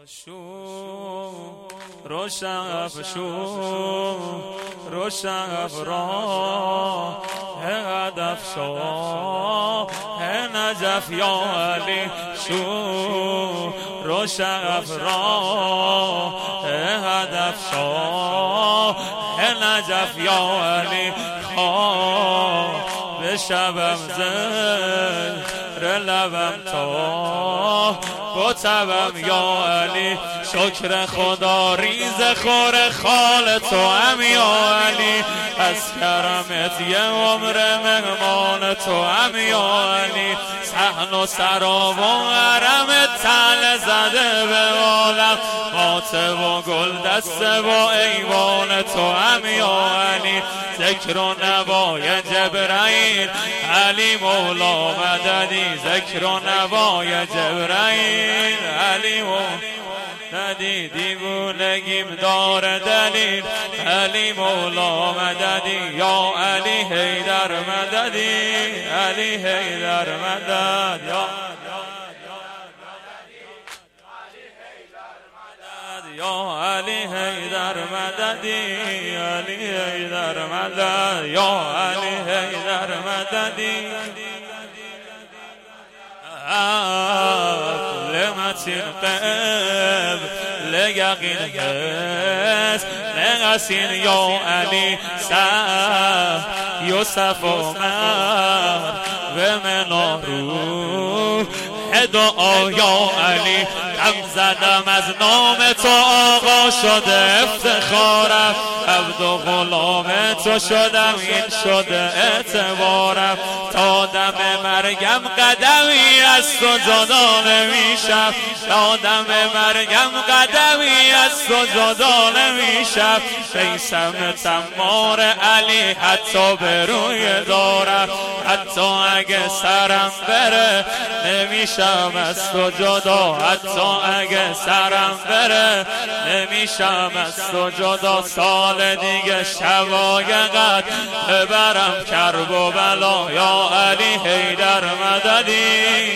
روشن را هدف شو نجف یا علی روشن را هدف شو نجف یا علی به شبم زهر لبم تو گتبم یا علی شکر خدا ریز خور خال تو هم یا علی از کرمت یه عمر مهمان تو هم یا علی صحن و سراب و حرمت تل زده به عالم ماتب و گل دسته و ایوان تو هم یا علی ذکر و نوای جبرائیل علی مولا مددی ذکر و نوای جبرائیل علی مددی دیوونگیم دار دلیل علی مولا مددی یا علی حیدر مددی علی حیدر مدد یا علی حیدر مددی علی حیدر مدد یا علی حیدر مددی لمتین قبل یقین هست نقسین یا علی یوسف عمر و منارو دعا یا علی دم زدم از نام تو آقا شده افتخارم عبد و غلام تو شدم این شده اعتبارم تا دم مرگم قدمی از تو جدا نمیشم تا دم مرگم قدمی از تو جدا نمیشم بیسم تمار علی حتی به روی دارم حتی اگه سرم بره نمیشم از تو جدا حتی اگه سرم بره نمیشم از تو جدا سال دیگه شبایقت ببرم کرب و بلا یا علی حیدر مددی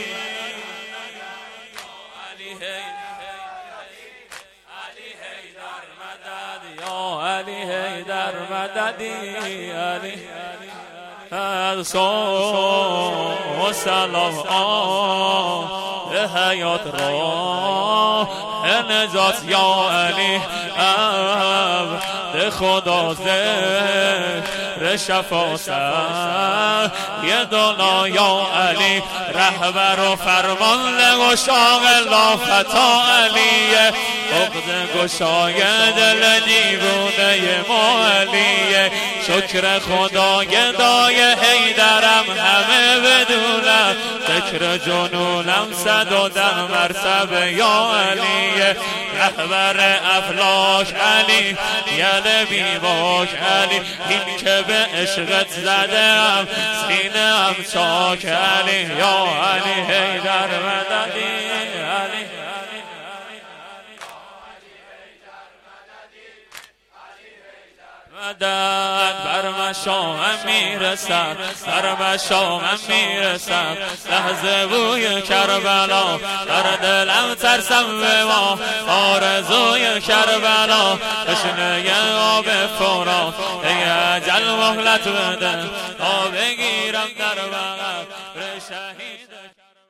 یا علی حیدر مددی علی و سلام به حیات را نجات یا علی عبد خدا ذکر شفا سر یه دانا یا علی رهبر و فرمان لگشاق لافتا علیه عقد گشای دل دیوونه ما علیه شکر خدا گدای حیدرم همه بدونم ذکر جنونم 110 مرتبه یا علیه رهبر افلاک علی یل بیباک علی این که به عشقت زدم سینه‌ام چاک علی یا علی حیدر مددی علی مدد بر مشامم میرسد بر مشامم میرسد لحظه بوی کربلا در دلم ترسم به ما آرزوی کربلا تشنه آب فرات ای اجل مهلت بده تا بگیرم در بغل شهید